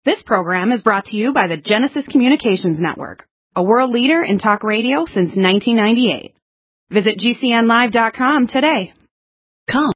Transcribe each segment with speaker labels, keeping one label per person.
Speaker 1: This program is brought to you by the Genesis Communications Network, a world leader in talk radio since 1998. Visit GCNlive.com today. Come.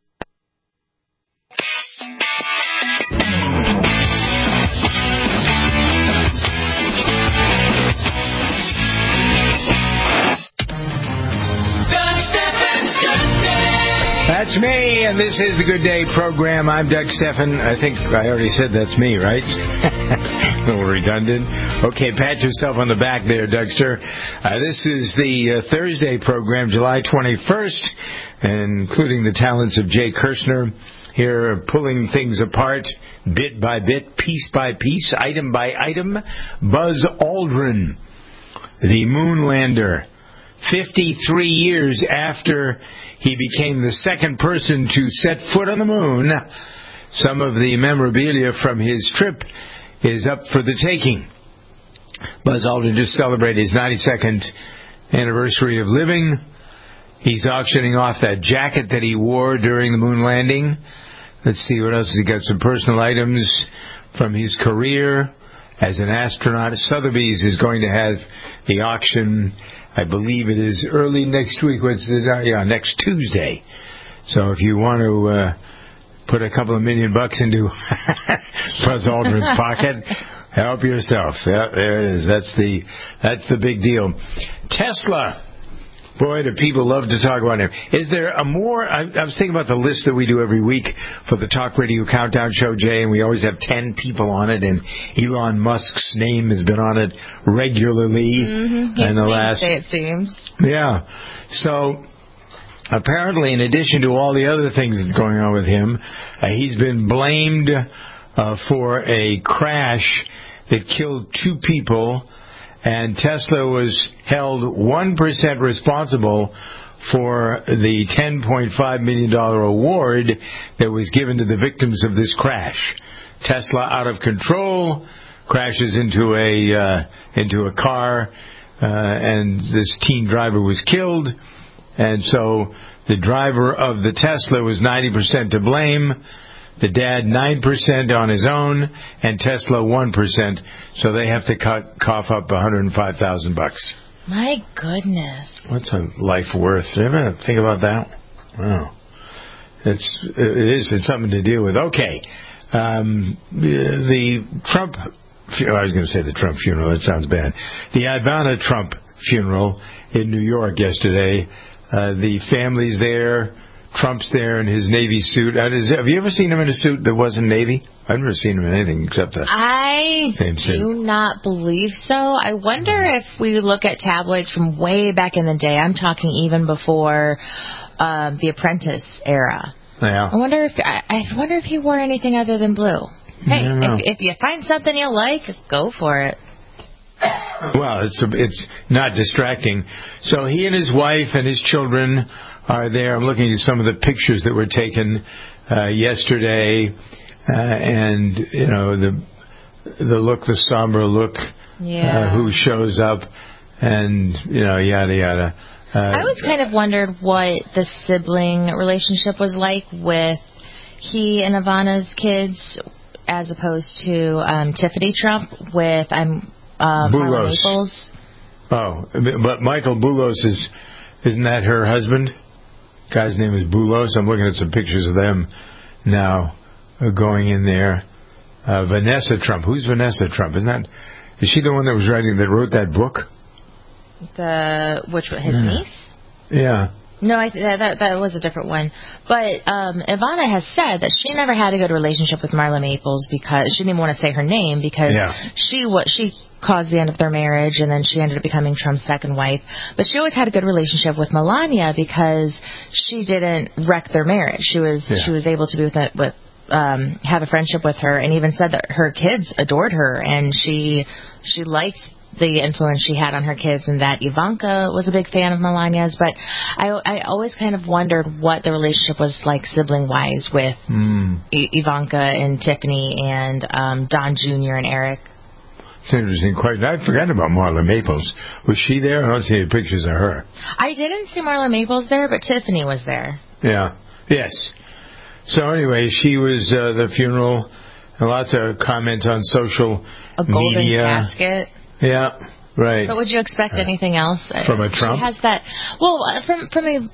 Speaker 2: That's me, and this is the Good Day program. I'm Doug Stephan. I think I already said that's me, right? A little redundant. Okay, pat yourself on the back there, Dougster. This is the Thursday program, July 21st, including the talents of Jay Kirshner here, pulling things apart bit by bit, piece by piece, item by item. Buzz Aldrin, the moonlander, 53 years after he became the second person to set foot on the moon. Some of the memorabilia from his trip is up for the taking. Buzz Aldrin just celebrated his 92nd anniversary of living. He's auctioning off that jacket that he wore during the moon landing. Let's see what else. He got some personal items from his career as an astronaut. Sotheby's is going to have the auction. I believe it is early next week. Next Tuesday. So if you want to put a couple of $1 million into Buzz Aldrin's pocket, help yourself. Yeah, there it is. That's the big deal. Tesla. Boy, do people love to talk about him. Is there a more... I was thinking about the list that we do every week for the Talk Radio Countdown Show, Jay, and we always have 10 people on it, and Elon Musk's name has been on it regularly in the last...
Speaker 3: It seems.
Speaker 2: Yeah. So, apparently, in addition to all the other things that's going on with him, he's been blamed for a crash that killed 2 people, and Tesla was held 1% responsible for the $10.5 million award that was given to the victims of this crash. Tesla, out of control, crashes into a car, and this teen driver was killed. And so the driver of the Tesla was 90% to blame. The dad 9% on his own, and Tesla 1%. So they have to cough up $105,000.
Speaker 3: My goodness.
Speaker 2: What's a life worth? You ever think about that? Wow. It's something to deal with. Okay. The Trump... I was going to say the Trump funeral. That sounds bad. The Ivana Trump funeral in New York yesterday. The family's there. Trump's there in his Navy suit. Have you ever seen him in a suit that wasn't Navy? I've never seen him in anything except the same suit.
Speaker 3: I do not believe so. I wonder if we look at tabloids from way back in the day. I'm talking even before the Apprentice era.
Speaker 2: Yeah.
Speaker 3: I wonder if he wore anything other than blue. Hey, if you find something you like, go for it.
Speaker 2: Well, it's not distracting. So he and his wife and his children are there. I'm looking at some of the pictures that were taken yesterday, and you know the somber look.
Speaker 3: Yeah.
Speaker 2: Who shows up, and yada yada.
Speaker 3: I always kind of wondered what the sibling relationship was like with he and Ivana's kids, as opposed to Tiffany Trump with Marla Maples.
Speaker 2: Oh, but Michael Boulos isn't that her husband? Guy's name is Boulos. I'm looking at some pictures of them now going in there. Vanessa Trump. Who's Vanessa Trump? Is she the one that wrote that book?
Speaker 3: His niece?
Speaker 2: Yeah.
Speaker 3: No, that was a different one. But Ivana has said that she never had a good relationship with Marla Maples because she didn't even want to say her name because she caused the end of their marriage, and then she ended up becoming Trump's second wife. But she always had a good relationship with Melania because she didn't wreck their marriage. She was able to be have a friendship with her, and even said that her kids adored her, and she liked the influence she had on her kids, and that Ivanka was a big fan of Melania's. But I always kind of wondered what the relationship was like sibling-wise with Ivanka and Tiffany and Don Jr. and Eric.
Speaker 2: It's an interesting question. I'd forgotten about Marla Maples. Was she there? I don't see any pictures of her.
Speaker 3: I didn't see Marla Maples there, but Tiffany was there.
Speaker 2: Yeah. Yes. So anyway, she was the funeral. Lots of comments on social
Speaker 3: media. A golden casket.
Speaker 2: Yeah. Right.
Speaker 3: But would you expect anything else
Speaker 2: from a Trump?
Speaker 3: She has that. Well, from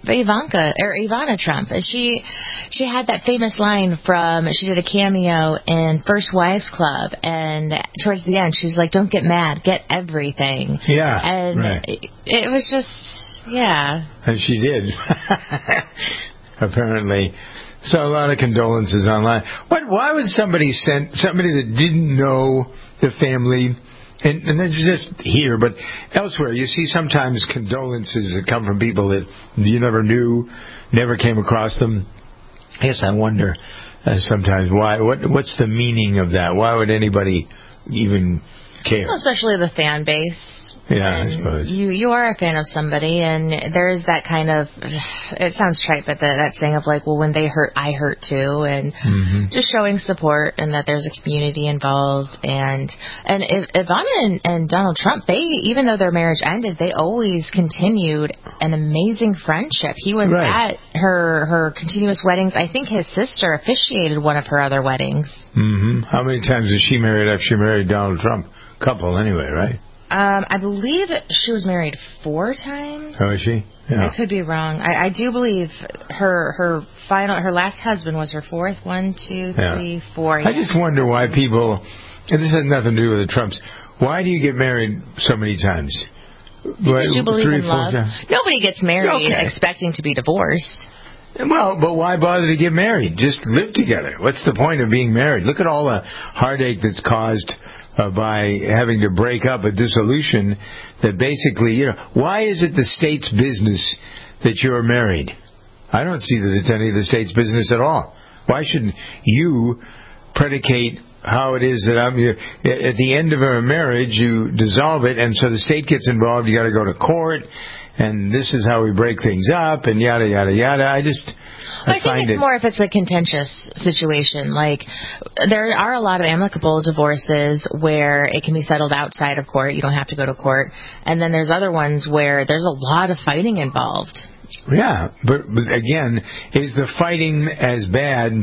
Speaker 3: Ivana Trump. She had that famous line from. She did a cameo in First Wives Club, and towards the end, she's like, "Don't get mad, get everything."
Speaker 2: Yeah.
Speaker 3: And
Speaker 2: right.
Speaker 3: it was just, yeah.
Speaker 2: And she did. Apparently. So a lot of condolences online. Why would somebody that didn't know the family? And then just here, but elsewhere, you see sometimes condolences that come from people that you never knew, never came across them. I guess I wonder sometimes why. What's the meaning of that? Why would anybody even care?
Speaker 3: Well, especially the fan base.
Speaker 2: Yeah, I suppose.
Speaker 3: You are a fan of somebody, and there is that kind of, it sounds trite, but that saying of like, well, when they hurt, I hurt too, and just showing support and that there's a community involved. And Ivana and Donald Trump, even though their marriage ended, they always continued an amazing friendship. He was at her continuous weddings. I think his sister officiated one of her other weddings.
Speaker 2: How many times was she married after she married Donald Trump? Couple anyway, right?
Speaker 3: I believe she was married 4 times.
Speaker 2: Oh, is she? Yeah.
Speaker 3: I could be wrong. I do believe her last husband was her 4th. 1, 2, 3, 4.
Speaker 2: I just wonder why people, and this has nothing to do with the Trumps, why do you get married so many times?
Speaker 3: Because you believe in love. Nobody gets married expecting to be divorced.
Speaker 2: Well, but why bother to get married? Just live together. What's the point of being married? Look at all the heartache that's caused by having to break up, a dissolution that basically, why is it the state's business that you're married? I don't see that it's any of the state's business at all. Why should you predicate how it is that at the end of a marriage, you dissolve it, and so the state gets involved, you got to go to court, and this is how we break things up, and yada, yada, yada. I think
Speaker 3: it's more if it's a contentious situation. Like, there are a lot of amicable divorces where it can be settled outside of court. You don't have to go to court. And then there's other ones where there's a lot of fighting involved.
Speaker 2: Yeah, but again, is the fighting as bad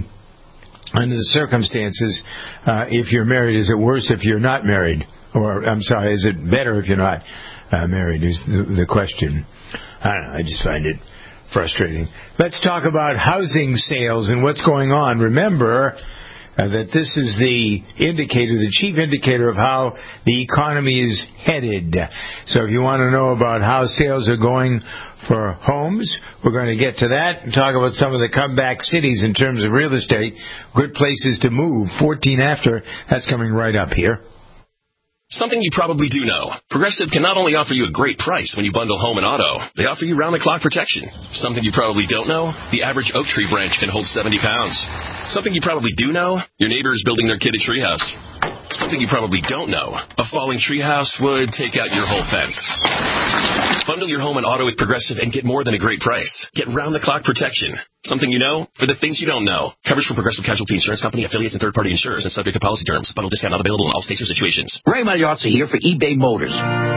Speaker 2: under the circumstances if you're married? Is it worse if you're not married? Or, I'm sorry, is it better if you're not married is the question. I don't know, I just find it frustrating. Let's talk about housing sales and what's going on. Remember that this is the chief indicator of how the economy is headed. So if you want to know about how sales are going for homes, we're going to get to that and talk about some of the comeback cities in terms of real estate, good places to move. 14 after, that's coming right up here.
Speaker 4: Something you probably do know. Progressive can not only offer you a great price when you bundle home and auto, they offer you round-the-clock protection. Something you probably don't know, the average oak tree branch can hold 70 pounds. Something you probably do know, your neighbor is building their kid a treehouse. Something you probably don't know, a falling treehouse would take out your whole fence. Bundle your home and auto with Progressive and get more than a great price. Get round-the-clock protection. Something you know for the things you don't know. Coverage from Progressive Casualty Insurance Company, affiliates, and third-party insurers and subject to policy terms. Bundle discount not available in all states or situations.
Speaker 5: Ray Magliozzi here for eBay Motors.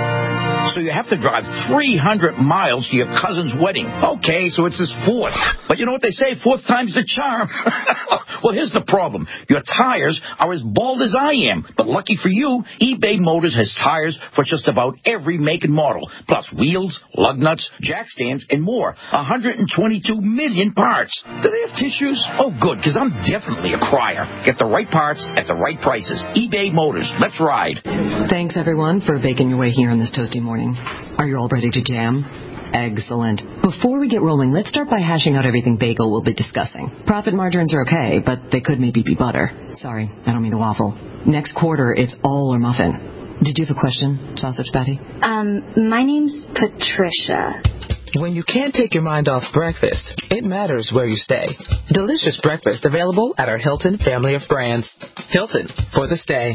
Speaker 5: So you have to drive 300 miles to your cousin's wedding. Okay, so it's his 4th. But you know what they say, 4th time's the charm. Well, here's the problem. Your tires are as bald as I am. But lucky for you, eBay Motors has tires for just about every make and model. Plus wheels, lug nuts, jack stands, and more. 122 million parts. Do they have tissues? Oh, good, because I'm definitely a crier. Get the right parts at the right prices. eBay Motors. Let's ride.
Speaker 6: Thanks, everyone, for making your way here on this toasty morning. Are you all ready to jam? Excellent. Before we get rolling, let's start by hashing out everything bagel will be discussing. Profit margins are okay, but they could maybe be butter. Sorry, I don't mean to waffle. Next quarter, it's all or muffin. Did you have a question, Sausage Patty?
Speaker 7: My name's Patricia.
Speaker 8: When you can't take your mind off breakfast, it matters where you stay. Delicious breakfast available at our Hilton family of brands. Hilton, for the stay.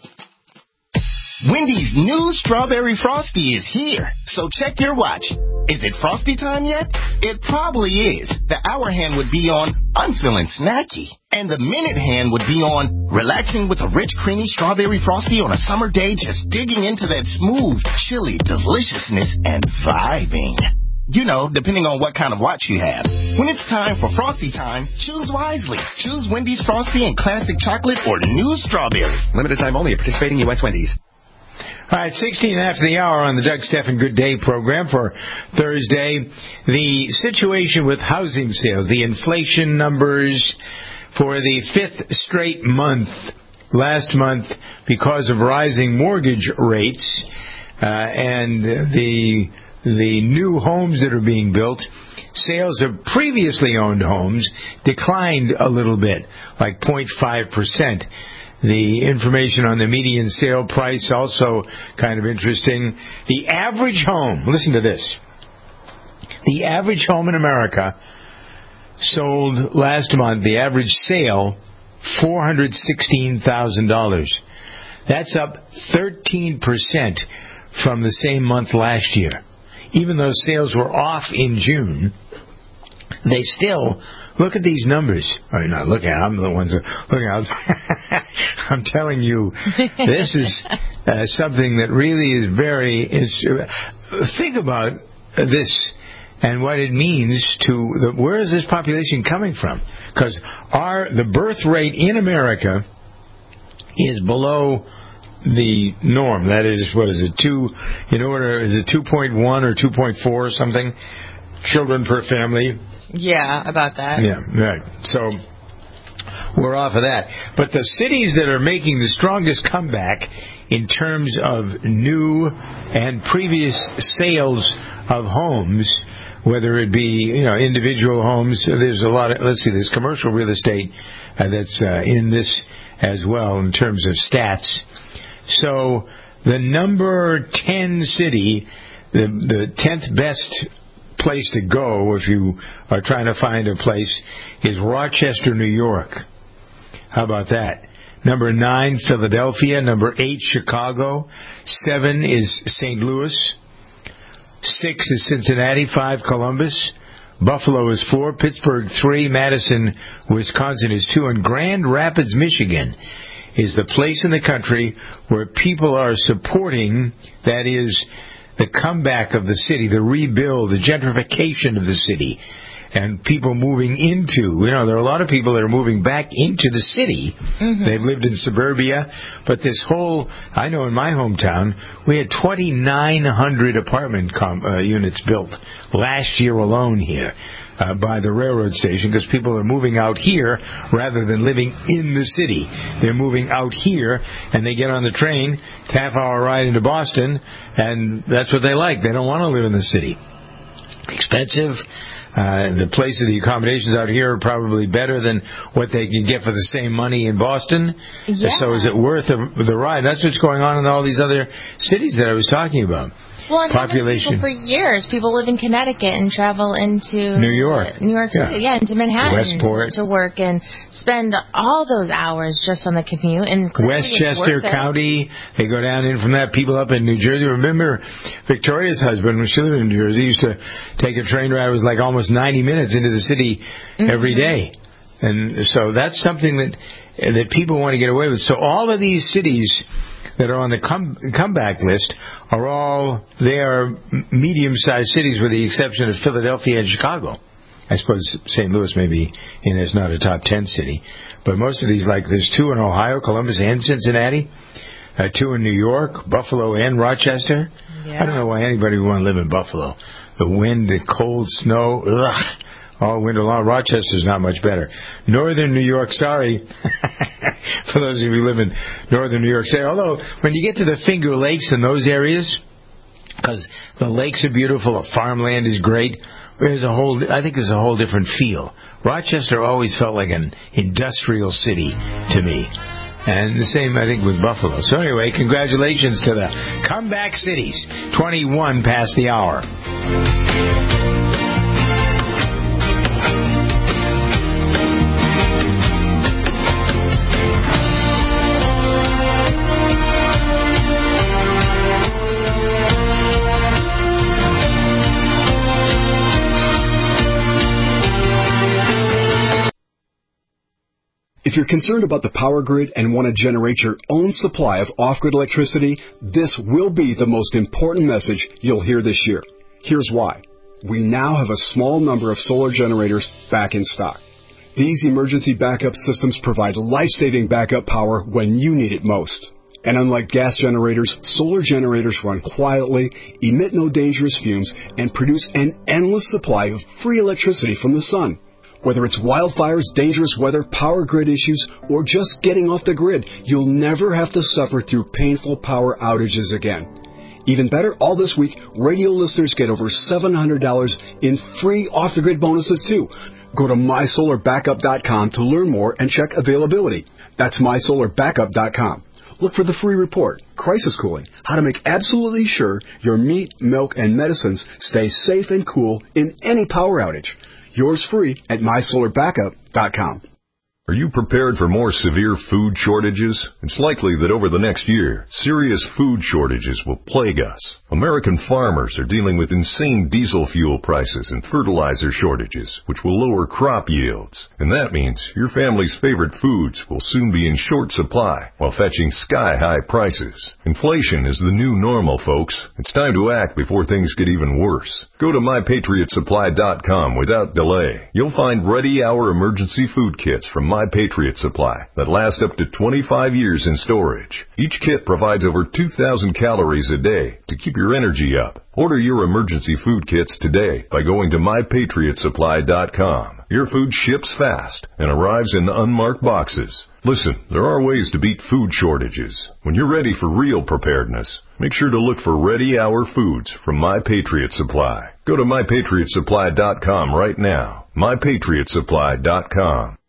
Speaker 9: Wendy's new Strawberry Frosty is here, so check your watch. Is it Frosty time yet? It probably is. The hour hand would be on, I'm feeling snacky. And the minute hand would be on, relaxing with a rich, creamy Strawberry Frosty on a summer day, just digging into that smooth, chilly deliciousness and vibing. You know, depending on what kind of watch you have. When it's time for Frosty time, choose wisely. Choose Wendy's Frosty and Classic Chocolate or New Strawberry.
Speaker 10: Limited time only at participating U.S. Wendy's.
Speaker 2: All right, 16 after the hour on the Doug Stephan Good Day program for Thursday. The situation with housing sales, the inflation numbers for the fifth straight month. Last month, because of rising mortgage rates and the new homes that are being built, sales of previously owned homes declined a little bit, like 0.5%. The information on the median sale price also kind of interesting. The average home, listen to this, the average home in America sold last month, the average sale, $416,000. That's up 13% from the same month last year. Even though sales were off in June, they still, look at these numbers. Or not look at, I'm the ones that look at. I'm telling you, this is something that really is very, think about this and what it means to, where is this population coming from? Because the birth rate in America is below the norm. That is, what is it, is it 2.1 or 2.4 or something? Children per family.
Speaker 3: Yeah, about that.
Speaker 2: Yeah, right. So we're off of that. But the cities that are making the strongest comeback in terms of new and previous sales of homes, whether it be, individual homes, there's a lot of, there's commercial real estate that's in this as well in terms of stats. So the number 10 city, the 10th best place to go if you are trying to find a place is Rochester, New York. How about that? Number 9, Philadelphia. Number 8, Chicago. 7 is St. Louis. 6 is Cincinnati. 5, Columbus. Buffalo is 4. Pittsburgh 3. Madison, Wisconsin is 2. And Grand Rapids, Michigan is the place in the country where people are supporting, that is, the comeback of the city, the rebuild, the gentrification of the city, and people moving into, there are a lot of people that are moving back into the city. Mm-hmm. They've lived in suburbia, but this whole, I know in my hometown, we had 2,900 apartment units built last year alone here. By the railroad station, because people are moving out here rather than living in the city. They're moving out here, and they get on the train, half-hour ride into Boston, and that's what they like. They don't want to live in the city. Expensive. The places, the accommodations out here are probably better than what they can get for the same money in Boston. Yeah. So is it worth the ride? That's what's going on in all these other cities that I was talking about.
Speaker 3: Well, and population. For years, people live in Connecticut and travel into
Speaker 2: New York
Speaker 3: City, into Manhattan
Speaker 2: Westport
Speaker 3: to work and spend all those hours just on the commute. And
Speaker 2: Westchester County, they go down in from that. People up in New Jersey. Remember, Victoria's husband, when she lived in New Jersey, used to take a train ride. It was like almost 90 minutes into the city every day, and so that's something that people want to get away with. So all of these cities that are on the comeback list they are medium-sized cities with the exception of Philadelphia and Chicago. I suppose St. Louis may be in as not a top 10 city. But most of these, like there's 2 in Ohio, Columbus and Cincinnati, 2 in New York, Buffalo and Rochester. Yeah. I don't know why anybody would want to live in Buffalo. The wind, the cold, snow, all winter long. Rochester's not much better. Northern New York, sorry. For those of you who live in northern New York State. Although, when you get to the Finger Lakes and those areas, because the lakes are beautiful, the farmland is great, I think there's a whole different feel. Rochester always felt like an industrial city to me. And the same, I think, with Buffalo. So anyway, congratulations to the comeback cities. 21 past the hour.
Speaker 11: If you're concerned about the power grid and want to generate your own supply of off-grid electricity, this will be the most important message you'll hear this year. Here's why. we now have a small number of solar generators back in stock. These emergency backup systems provide life-saving backup power when you need it most. And unlike gas generators, solar generators run quietly, emit no dangerous fumes, and produce an endless supply of free electricity from the sun. Whether it's wildfires, dangerous weather, power grid issues, or just getting off the grid, you'll never have to suffer through painful power outages again. Even better, all this week, radio listeners get over $700 in free off-the-grid bonuses, too. Go to MySolarBackup.com to learn more and check availability. That's MySolarBackup.com. Look for the free report, Crisis Cooling, how to make absolutely sure your meat, milk, and medicines stay safe and cool in any power outage. Yours free at MySolarBackup.com.
Speaker 12: Are you prepared for more severe food shortages? It's likely that over the next year, serious food shortages will plague us. American farmers are dealing with insane diesel fuel prices and fertilizer shortages, which will lower crop yields. And that means your family's favorite foods will soon be in short supply while fetching sky-high prices. Inflation is the new normal, folks. It's time to act before things get even worse. Go to MyPatriotSupply.com without delay. You'll find ready-hour emergency food kits from My Patriot Supply that last up to 25 years in storage. Each kit provides over 2,000 calories a day to keep your energy up. Order your emergency food kits today by going to MyPatriotSupply.com. Your food ships fast and arrives in unmarked boxes. Listen, there are ways to beat food shortages. When you're ready for real preparedness, make sure to look for ready-hour foods from My Patriot Supply. Go to MyPatriotSupply.com right now. MyPatriotSupply.com.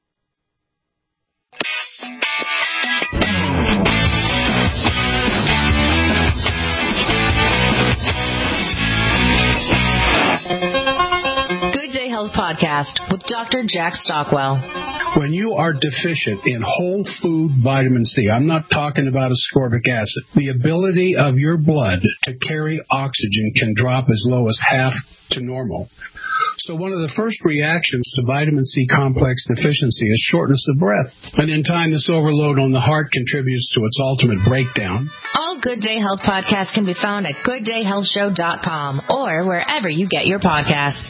Speaker 3: Podcast with Dr. Jack Stockwell.
Speaker 13: When you are deficient in whole food vitamin C, I'm not talking about ascorbic acid, the ability of your blood to carry oxygen can drop as low as half to normal. So one of the first reactions to vitamin C complex deficiency is shortness of breath. And in time, this overload on the heart contributes to its ultimate breakdown.
Speaker 3: All Good Day Health podcasts can be found at GoodDayHealthShow.com or wherever you get your podcasts.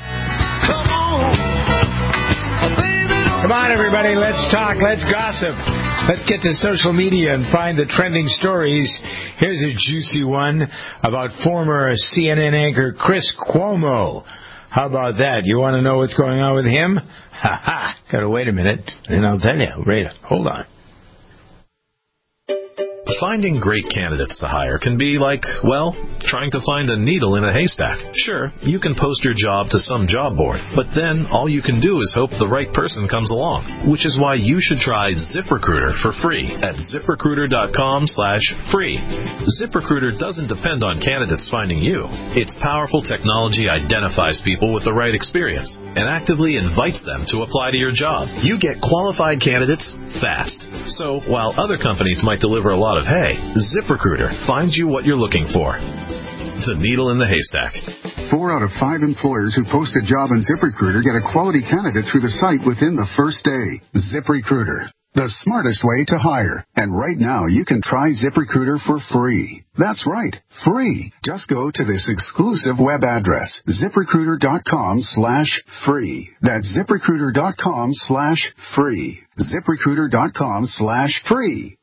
Speaker 2: Come on, everybody. Let's talk. Let's gossip. Let's get to social media and find the trending stories. Here's a juicy one about former CNN anchor Chris Cuomo. How about that? You want to know what's going on with him? Ha ha. Gotta wait a minute, and I'll tell you. Wait, hold on.
Speaker 14: Finding great candidates to hire can be like, well, trying to find a needle in a haystack. Sure, you can post your job to some job board, but then all you can do is hope the right person comes along, which is why you should try ZipRecruiter for free at ZipRecruiter.com/free. ZipRecruiter doesn't depend on candidates finding you. Its powerful technology identifies people with the right experience and actively invites them to apply to your job. You get qualified candidates fast. So while other companies might deliver a lot of hay, ZipRecruiter finds you what you're looking for. The needle in the haystack.
Speaker 15: 4 out of 5 employers who post a job on ZipRecruiter get a quality candidate through the site within the first day. ZipRecruiter, the smartest way to hire. And right now, you can try ZipRecruiter for free. That's right, free. Just go to this exclusive web address, ZipRecruiter.com/free. That's ZipRecruiter.com/free. ZipRecruiter.com/free.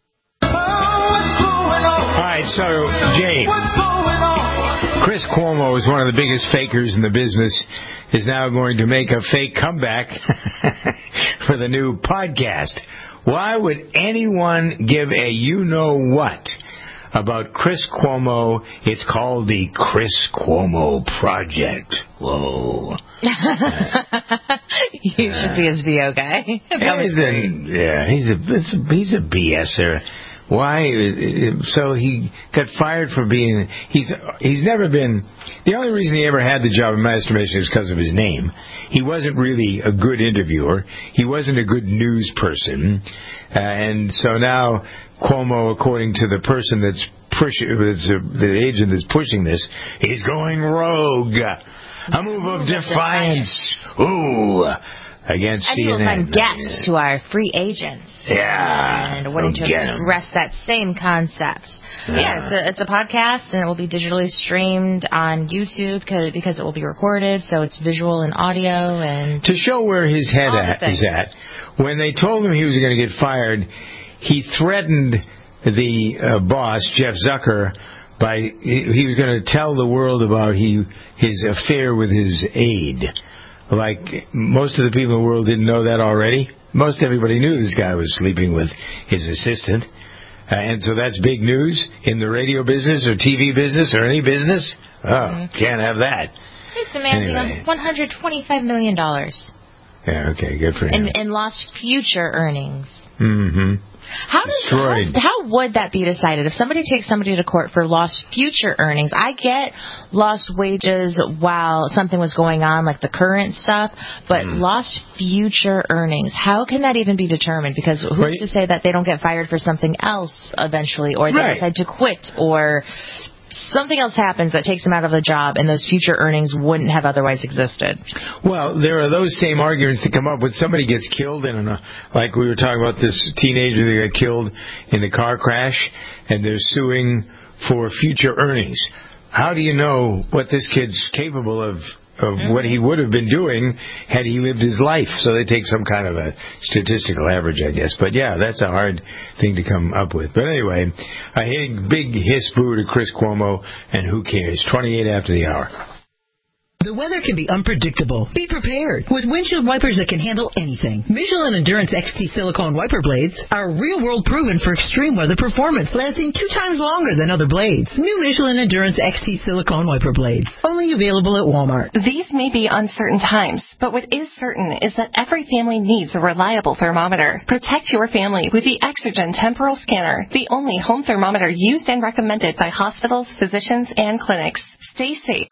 Speaker 2: All right, so, Jay, Chris Cuomo is one of the biggest fakers in the business, is now going to make a fake comeback for the new podcast. Why would anyone give a you-know-what about Chris Cuomo? It's called the Chris Cuomo Project. Whoa.
Speaker 3: You should be his VO guy.
Speaker 2: He's a BSer. Why? So he got fired for being. He's never been. The only reason he ever had the job, in my estimation, is because of his name. He wasn't really a good interviewer. He wasn't a good news person, and so now Cuomo, according to the person that's pushing, the agent that's pushing this, he's going rogue. A move of defiance. Ooh. against
Speaker 3: and
Speaker 2: CNN.
Speaker 3: you'll find guests who are free agents.
Speaker 2: Yeah.
Speaker 3: And wanting to express that same concept. It's a podcast, and it will be digitally streamed on YouTube because it will be recorded, so it's visual and audio. And
Speaker 2: to show where his head is at, when they told him he was going to get fired, he threatened the boss, Jeff Zucker, he was going to tell the world about his affair with his aide. Like, most of the people in the world didn't know that already. Most everybody knew this guy was sleeping with his assistant. And so that's big news in the radio business or TV business or any business. Oh, can't have that.
Speaker 3: He's demanding $125 million.
Speaker 2: Yeah, okay, good for him.
Speaker 3: In lost future earnings.
Speaker 2: Mm-hmm.
Speaker 3: How would that be decided? If somebody takes somebody to court for lost future earnings, I get lost wages while something was going on, like the current stuff, but lost future earnings, how can that even be determined? Because who's to say that they don't get fired for something else eventually, or they decide to quit, or something else happens that takes them out of the job, and those future earnings wouldn't have otherwise existed?
Speaker 2: Well, there are those same arguments that come up when somebody gets killed like we were talking about this teenager that got killed in the car crash, and they're suing for future earnings. How do you know what this kid's capable of what he would have been doing had he lived his life? So they take some kind of a statistical average, I guess. But yeah, that's a hard thing to come up with. But anyway, a big hiss boo to Chris Cuomo, and who cares? 28 after the hour.
Speaker 16: The weather can be unpredictable. Be prepared with windshield wipers that can handle anything. Michelin Endurance XT silicone wiper blades are real-world proven for extreme weather performance, lasting 2 times longer than other blades. New Michelin Endurance XT silicone wiper blades, only available at Walmart.
Speaker 17: These may be uncertain times, but what is certain is that every family needs a reliable thermometer. Protect your family with the Exergen Temporal Scanner, the only home thermometer used and recommended by hospitals, physicians, and clinics. Stay safe.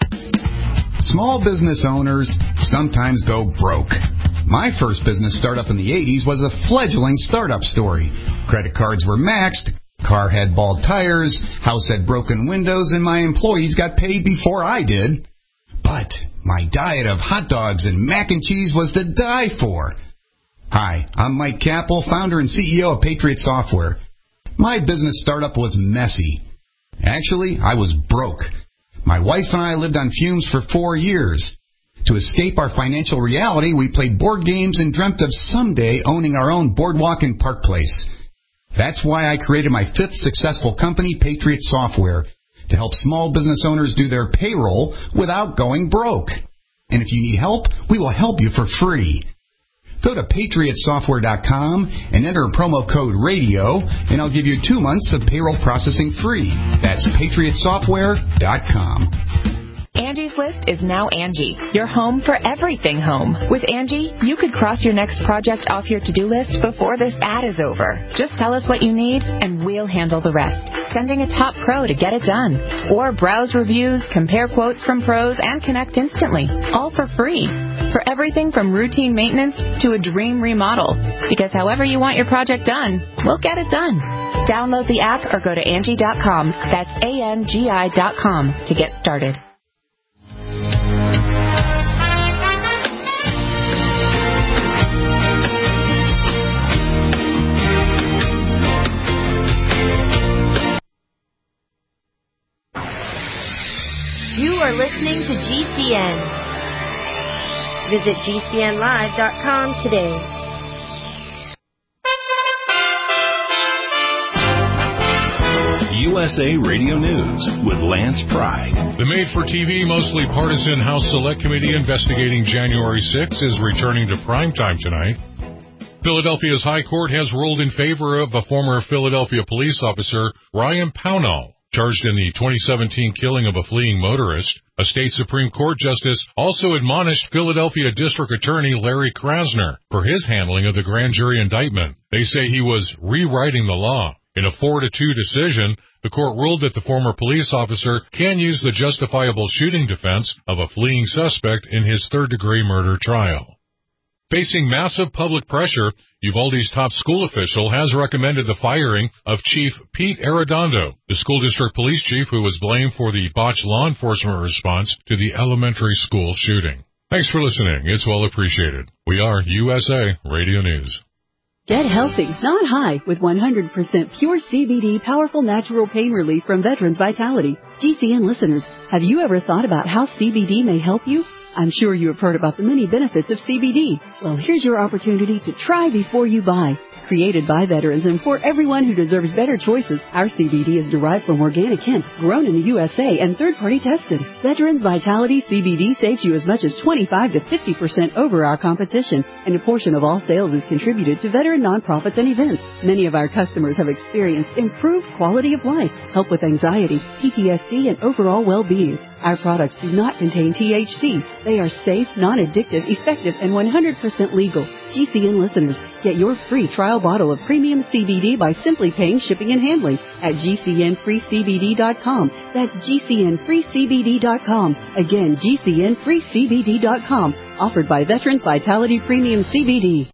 Speaker 18: Small business owners sometimes go broke. My first business startup in the 80s was a fledgling startup story. Credit cards were maxed, car had bald tires, house had broken windows, and my employees got paid before I did. But my diet of hot dogs and mac and cheese was to die for. Hi, I'm Mike Capel, founder and CEO of Patriot Software. My business startup was messy. Actually, I was broke. My wife and I lived on fumes for 4 years. To escape our financial reality, we played board games and dreamt of someday owning our own boardwalk and park place. That's why I created my 5th successful company, Patriot Software, to help small business owners do their payroll without going broke. And if you need help, we will help you for free. Go to PatriotSoftware.com and enter promo code RADIO, and I'll give you 2 months of payroll processing free. That's PatriotSoftware.com.
Speaker 17: Angie's List is now Angie, your home for everything home. With Angie, you could cross your next project off your to-do list before this ad is over. Just tell us what you need, and we'll handle the rest. Sending a top pro to get it done. Or browse reviews, compare quotes from pros, and connect instantly. All for free. For everything from routine maintenance to a dream remodel. Because however you want your project done, we'll get it done. Download the app or go to Angie.com. That's ANGI.com to get started.
Speaker 19: You are listening to GCN. Visit GCNlive.com today.
Speaker 20: USA Radio News with Lance Pride.
Speaker 21: The made-for-TV, mostly partisan House Select Committee investigating January 6 is returning to primetime tonight. Philadelphia's High Court has ruled in favor of a former Philadelphia police officer, Ryan Pownall, charged in the 2017 killing of a fleeing motorist. A state Supreme Court justice also admonished Philadelphia District Attorney Larry Krasner for his handling of the grand jury indictment. They say he was rewriting the law. In a 4-2 decision, the court ruled that the former police officer can use the justifiable shooting defense of a fleeing suspect in his third-degree murder trial. Facing massive public pressure, Uvalde's top school official has recommended the firing of Chief Pete Arredondo, the school district police chief who was blamed for the botched law enforcement response to the elementary school shooting. Thanks for listening. It's well appreciated. We are USA Radio News.
Speaker 1: Get healthy, not high, with 100% pure CBD powerful natural pain relief from Veterans Vitality. GCN listeners, have you ever thought about how CBD may help you? I'm sure you have heard about the many benefits of CBD. Well, here's your opportunity to try before you buy. Created by veterans and for everyone who deserves better choices, our CBD is derived from organic hemp, grown in the USA and third-party tested. Veterans Vitality CBD saves you as much as 25 to 50% over our competition, and a portion of all sales is contributed to veteran nonprofits and events. Many of our customers have experienced improved quality of life, help with anxiety, PTSD, and overall well-being. Our products do not contain THC. They are safe, non-addictive, effective, and 100% legal. GCN listeners, get your free trial bottle of premium CBD by simply paying shipping and handling at GCNFreeCBD.com. That's GCNFreeCBD.com. Again, GCNFreeCBD.com. Offered by Veterans Vitality Premium CBD.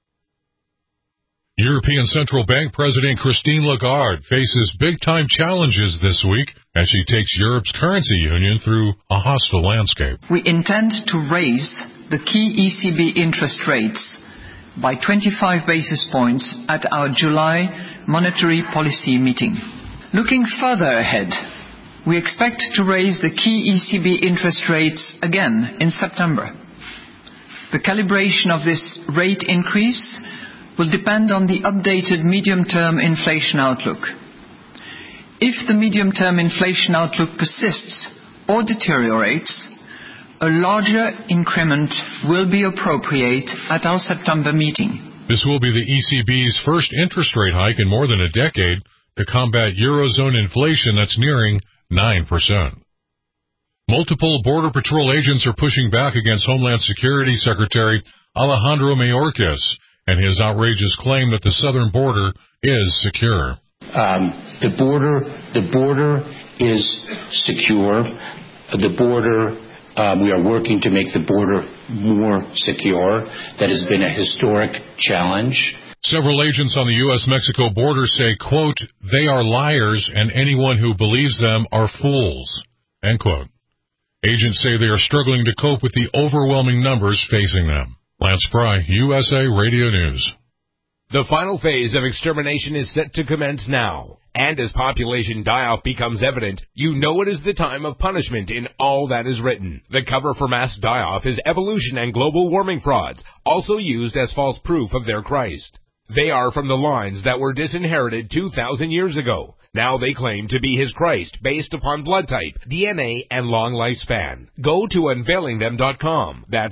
Speaker 21: European Central Bank President Christine Lagarde faces big-time challenges this week as she takes Europe's currency union through a hostile landscape.
Speaker 22: We intend to raise the key ECB interest rates by 25 basis points at our July monetary policy meeting. Looking further ahead, we expect to raise the key ECB interest rates again in September. The calibration of this rate increase will depend on the updated medium-term inflation outlook. If the medium-term inflation outlook persists or deteriorates, a larger increment will be appropriate at our September meeting.
Speaker 21: This will be the ECB's first interest rate hike in more than a decade to combat Eurozone inflation that's nearing 9%. Multiple Border Patrol agents are pushing back against Homeland Security Secretary Alejandro Mayorkas and his outrageous claim that the southern border is secure.
Speaker 5: The border is secure. The border, we are working to make the border more secure. That has been a historic challenge.
Speaker 21: Several agents on the U.S.-Mexico border say, quote, they are liars and anyone who believes them are fools, end quote. Agents say they are struggling to cope with the overwhelming numbers facing them. Lance Fry, USA Radio News.
Speaker 23: The final phase of extermination is set to commence now. And as population die-off becomes evident, you know it is the time of punishment in all that is written. The cover for mass die-off is evolution and global warming frauds, also used as false proof of their Christ. They are from the lines that were disinherited 2,000 years ago. Now they claim to be his Christ based upon blood type, DNA, and long lifespan. Go to unveilingthem.com. That's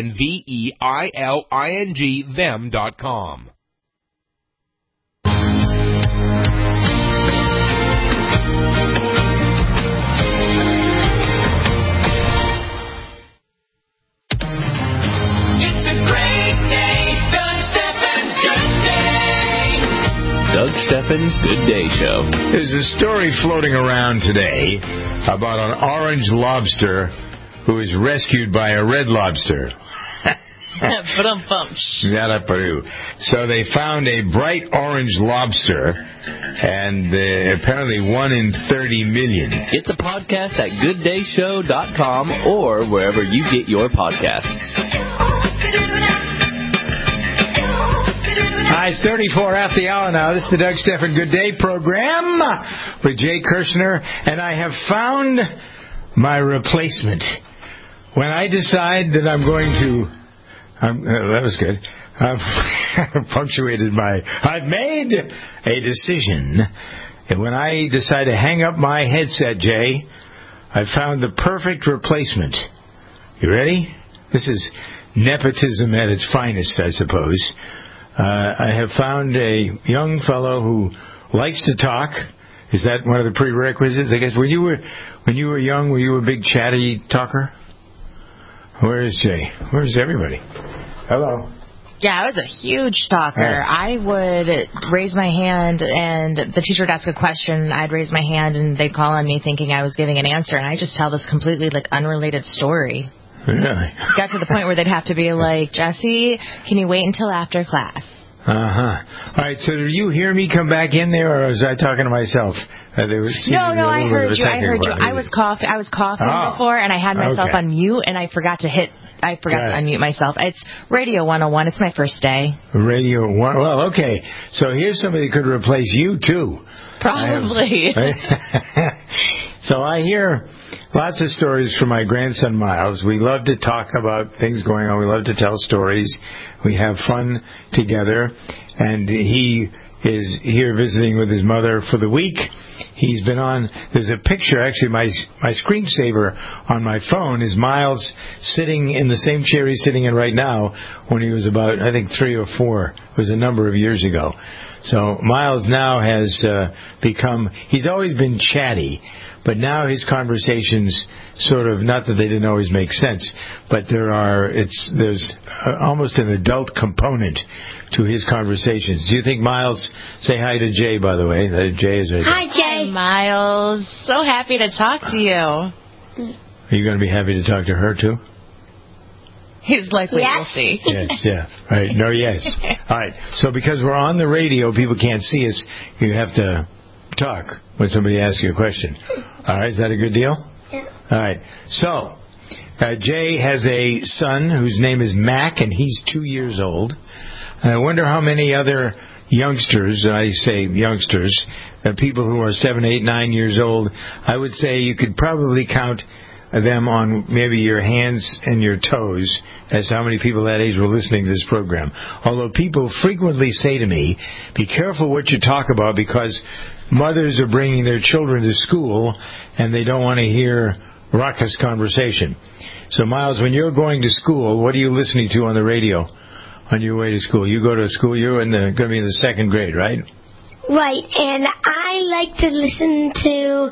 Speaker 23: UNVEILING them.com.
Speaker 24: Doug Steffens' Good Day Show.
Speaker 2: There's a story floating around today about an orange lobster who is rescued by a red lobster. So they found a bright orange lobster, and apparently 1 in 30 million.
Speaker 24: Get the podcast at gooddayshow.com or wherever you get your podcasts.
Speaker 2: Hi, it's 34 after the hour now. This is the Doug Stephan Good Day program with Jay Kirshner, and I have found my replacement. When I decide that I'm going to... that was good. I've made a decision. And when I decide to hang up my headset, Jay, I found the perfect replacement. You ready? This is nepotism at its finest, I suppose. I have found a young fellow who likes to talk. Is that one of the prerequisites? I guess when you were young, were you a big chatty talker? Where is Jay? Where's everybody? Hello.
Speaker 3: Yeah, I was a huge talker. I would raise my hand, and the teacher would ask a question. I'd raise my hand, and they'd call on me thinking I was giving an answer, and I just tell this completely unrelated story.
Speaker 2: Really?
Speaker 3: Got to the point where they'd have to be like, Jesse, can you wait until after class?
Speaker 2: All right, so did you hear me come back in there, or was I talking to myself?
Speaker 3: No, I heard you. I was coughing before, and I had myself on mute, and I forgot to hit I forgot to unmute myself. It's Radio 101. It's my first day.
Speaker 2: Radio 1. Well, okay. So here's somebody who could replace you, too.
Speaker 3: Probably.
Speaker 2: So I hear lots of stories from my grandson, Miles. We love to talk about things going on. We love to tell stories. We have fun together. And he is here visiting with his mother for the week. He's been on, there's a picture, actually my screensaver on my phone is Miles sitting in the same chair he's sitting in right now when he was about, I think, 3 or 4. It was a number of years ago. So Miles now has become, he's always been chatty, but now his conversations sort of, not that they didn't always make sense, but there's almost an adult component to his conversations. Do you think Miles, say hi to Jay, by the way. Jay is right there.
Speaker 3: Hi, Jay. Hi, Miles. So happy to talk to you. Are
Speaker 2: you going to be happy to talk to her, too?
Speaker 3: He's like, wait, we'll see.
Speaker 2: Yes, yeah. Right. No, yes. All right. So because we're on the radio, people can't see us, you have to talk when somebody asks you a question. All right. Is that a good deal?
Speaker 4: Yeah.
Speaker 2: All right. So Jay has a son whose name is Mac, and he's 2 years old. And I wonder how many other youngsters, I say youngsters, people who are 7, 8, 9 years old, I would say you could probably count them on maybe your hands and your toes as to how many people that age were listening to this program. Although people frequently say to me, be careful what you talk about because mothers are bringing their children to school and they don't want to hear raucous conversation. So, Miles, when you're going to school, what are you listening to on the radio on your way to school? You go to school, you're going to be in the 2nd grade, right?
Speaker 4: Right, and I like to listen to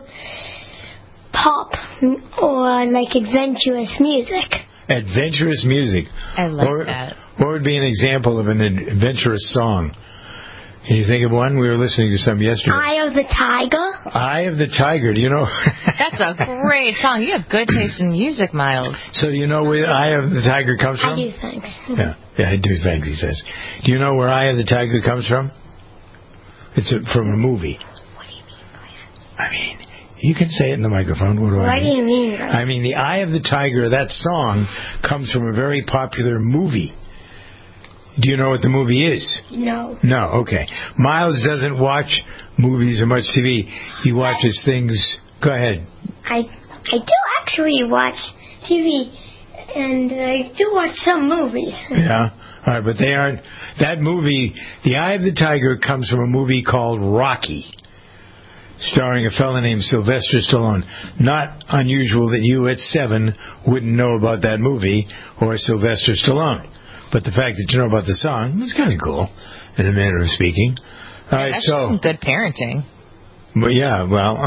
Speaker 4: pop or like adventurous music.
Speaker 2: Adventurous music.
Speaker 3: I like that.
Speaker 2: What would be an example of an adventurous song? Can you think of one? We were listening to some yesterday.
Speaker 4: Eye of the Tiger.
Speaker 2: Eye of the Tiger. Do you know?
Speaker 3: That's a great song. You have good taste in music, Miles.
Speaker 2: So do you know where Eye of the Tiger comes from?
Speaker 4: I do, thanks.
Speaker 2: Yeah, I do, thanks, he says. Do you know where Eye of the Tiger comes from? It's from a movie.
Speaker 4: What do you mean by that?
Speaker 2: I mean, you can say it in the microphone. What do you
Speaker 4: mean?
Speaker 2: I mean, the Eye of the Tiger, that song, comes from a very popular movie. Do you know what the movie is?
Speaker 4: No.
Speaker 2: No, okay. Miles doesn't watch movies or much TV. He watches things. Go ahead.
Speaker 4: I do actually watch TV, and I do watch some movies.
Speaker 2: Yeah. All right, but they aren't. That movie, The Eye of the Tiger, comes from a movie called Rocky, starring a fellow named Sylvester Stallone. Not unusual that you at 7 wouldn't know about that movie or Sylvester Stallone. But the fact that you know about the song is kind of cool, in a manner of speaking. All right,
Speaker 3: that's
Speaker 2: so
Speaker 3: some good parenting.
Speaker 2: But yeah, well,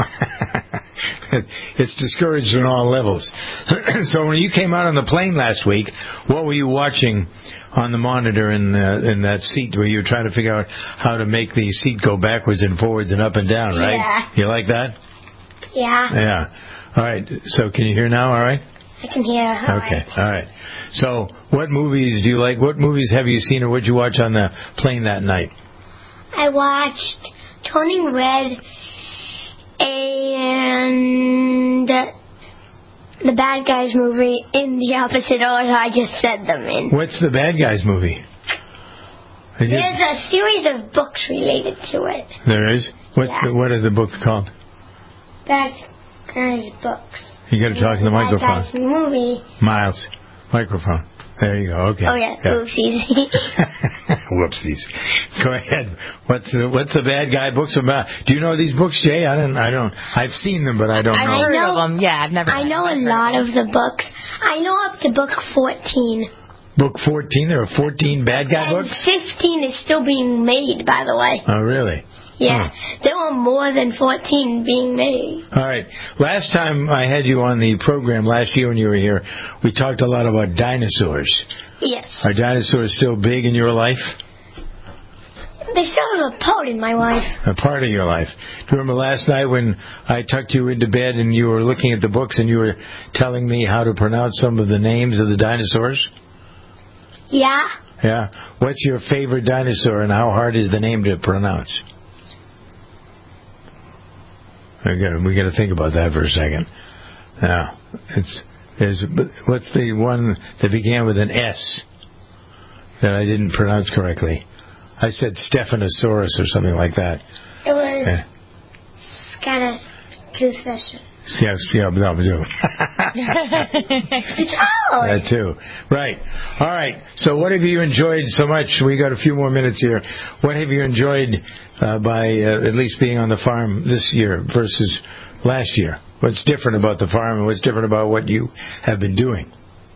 Speaker 2: it's discouraged on all levels. So when you came out on the plane last week, what were you watching on the monitor in that seat where you were trying to figure out how to make the seat go backwards and forwards and up and down, right?
Speaker 4: Yeah.
Speaker 2: You like that?
Speaker 4: Yeah.
Speaker 2: Yeah. All right. So can you hear now? All right.
Speaker 4: I can hear.
Speaker 2: Okay. All right. So what movies do you like? What movies have you seen or what did you watch on the plane that night?
Speaker 4: I watched Turning Red and the Bad Guys movie in the opposite order I just said them in.
Speaker 2: What's the Bad Guys movie?
Speaker 4: There's a series of books related to it.
Speaker 2: There is? What are the books called?
Speaker 4: Bad Guys books.
Speaker 2: You got to talk in the microphone.
Speaker 4: Bad Guys movie.
Speaker 2: Miles, microphone. There you go. Okay.
Speaker 4: Oh yeah. Oopsies.
Speaker 2: Whoopsies. Go ahead. What's the Bad Guy books about? Do you know these books, Jay? I don't. I've seen them, but I don't know.
Speaker 3: I've heard of them. Yeah, I've never.
Speaker 4: I know a lot of the books. I know up to book 14.
Speaker 2: Book 14. There are 14 Bad Guy books.
Speaker 4: 15 is still being made, by the way.
Speaker 2: Oh, really?
Speaker 4: Yeah, there were more than 14 being made.
Speaker 2: All right. Last time I had you on the program, last year when you were here, we talked a lot about dinosaurs.
Speaker 4: Yes.
Speaker 2: Are dinosaurs still big in your life?
Speaker 4: They still have a part in my life.
Speaker 2: A part of your life. Do you remember last night when I tucked you into bed and you were looking at the books and you were telling me how to pronounce some of the names of the dinosaurs?
Speaker 4: Yeah.
Speaker 2: Yeah. What's your favorite dinosaur and how hard is the name to pronounce? We got to think about that for a second. Now, What's the one that began with an S that I didn't pronounce correctly? I said Stephanosaurus or something like that.
Speaker 4: It was Scatopithecus.
Speaker 2: That too. Right. All right. So what have you enjoyed so much? We got a few more minutes here. What have you enjoyed by at least being on the farm this year versus last year? What's different about the farm and what's different about what you have been doing?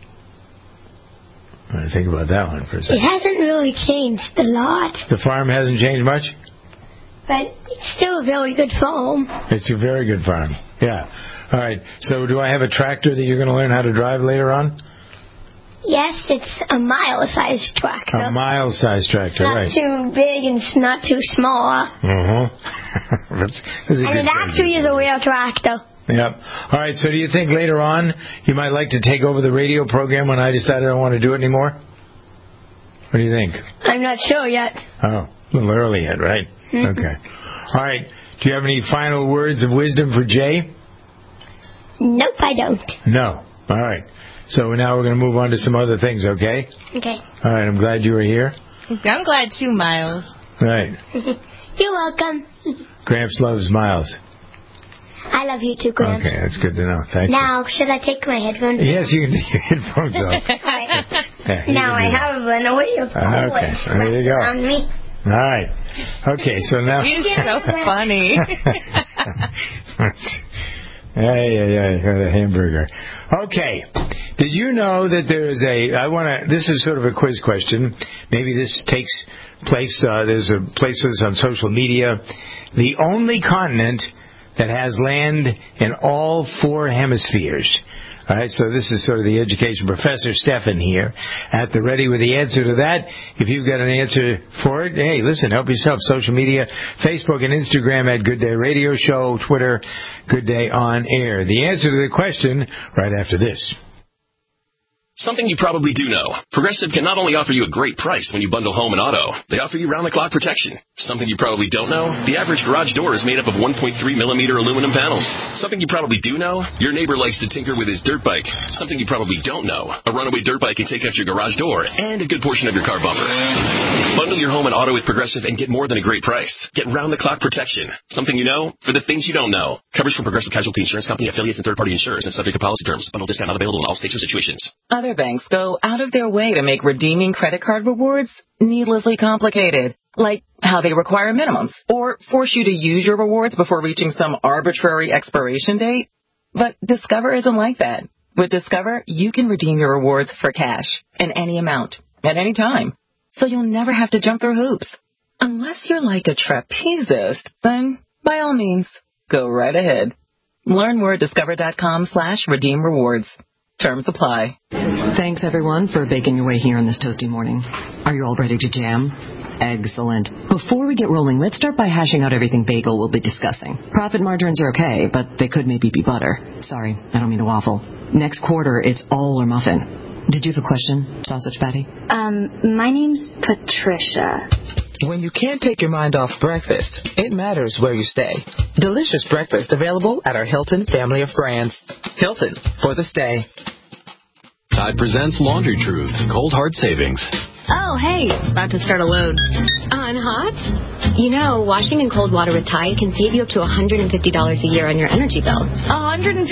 Speaker 2: I want to think about that one for a second.
Speaker 4: It hasn't really changed a lot.
Speaker 2: The farm hasn't changed much?
Speaker 4: But it's still a very good farm.
Speaker 2: It's a very good farm. Yeah. All right. So do I have a tractor that you're going to learn how to drive later on?
Speaker 4: Yes, it's a mile-sized tractor.
Speaker 2: A mile-sized tractor, right.
Speaker 4: It's not too big and it's not too small.
Speaker 2: And
Speaker 4: it actually is a real tractor.
Speaker 2: Yep. All right. So do you think later on you might like to take over the radio program when I decide I don't want to do it anymore? What do you think?
Speaker 4: I'm not sure yet.
Speaker 2: Oh, a little early yet, right? Mm-hmm. Okay. All right. Do you have any final words of wisdom for Jay?
Speaker 4: Nope, I don't.
Speaker 2: No. All right. So now we're going to move on to some other things, okay?
Speaker 4: Okay.
Speaker 2: All right. I'm glad you were here.
Speaker 3: I'm glad too, Miles.
Speaker 2: Right.
Speaker 4: You're welcome.
Speaker 2: Gramps loves Miles.
Speaker 4: I love you too, Gramps.
Speaker 2: Okay, that's good to know. Thank you.
Speaker 4: Now, should I take my headphones off?
Speaker 2: Yes, you can take your headphones off.
Speaker 4: Yeah, now I have an audio voice
Speaker 2: there you go.
Speaker 4: on me.
Speaker 2: All right. Okay, so now...
Speaker 3: He's so funny.
Speaker 2: Yeah, got a hamburger. Okay. Did you know that there is this is sort of a quiz question. Maybe this takes place, there's a place for this on social media. The only continent that has land in all 4 hemispheres. All right, so this is sort of the education professor, Stefan, here, at the ready with the answer to that. If you've got an answer for it, hey, listen, help yourself. Social media, Facebook and Instagram at Good Day Radio Show, Twitter, Good Day On Air. The answer to the question right after this.
Speaker 6: Something you probably do know. Progressive can not only offer you a great price when you bundle home and auto, they offer you round-the-clock protection. Something you probably don't know, the average garage door is made up of 1.3-millimeter aluminum panels. Something you probably do know, your neighbor likes to tinker with his dirt bike. Something you probably don't know, a runaway dirt bike can take out your garage door and a good portion of your car bumper. Bundle your home and auto with Progressive and get more than a great price. Get round-the-clock protection. Something you know for the things you don't know. Coverage from Progressive Casualty Insurance Company, affiliates, and third-party insurers and subject to policy terms. Bundle discount not available in all states or situations.
Speaker 7: Other banks go out of their way to make redeeming credit card rewards needlessly complicated, like how they require minimums or force you to use your rewards before reaching some arbitrary expiration date. But Discover isn't like that. With Discover, you can redeem your rewards for cash in any amount at any time, so you'll never have to jump through hoops. Unless you're like a trapezist, then by all means, go right ahead. Learn more at discover.com/redeem rewards. Terms apply.
Speaker 8: Thanks, everyone, for baking your way here on this toasty morning. Are you all ready to jam? Excellent. Before we get rolling, let's start by hashing out everything bagel will be discussing. Profit margins are okay, but they could maybe be butter. Sorry, I don't mean to waffle. Next quarter, it's all or muffin. Did you have a question, Sausage Patty?
Speaker 9: My name's Patricia.
Speaker 7: When you can't take your mind off breakfast, it matters where you stay. Delicious breakfast available at our Hilton family of brands. Hilton, for the stay.
Speaker 14: Tide presents Laundry Truths, Cold Hard Savings.
Speaker 9: Oh, hey, about to start a load. On hot? You know, washing in cold water with Tide can save you up to $150 a year on your energy bill. $150?